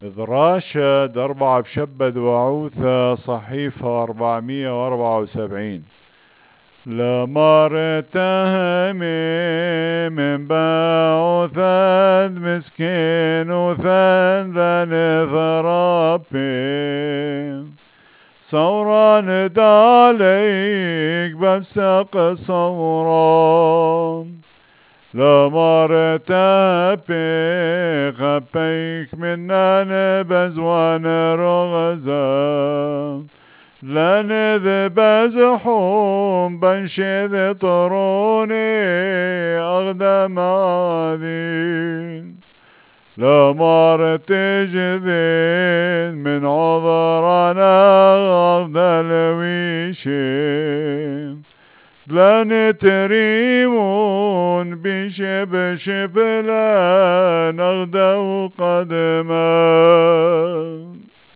إذ راشد 4 بشبد وعوثة صحيفة 474. لمرته من بعثت مسكين وثن ثرابي صورا داليك بفسق صورا لمرته خبيك مننا بزوان رغزا لنذ بزحوم بنشذ طروني أغدم عذين لمرت جذين من عذرنا أغدى الويشين لن تريمون بشبشب لا نغدو قدما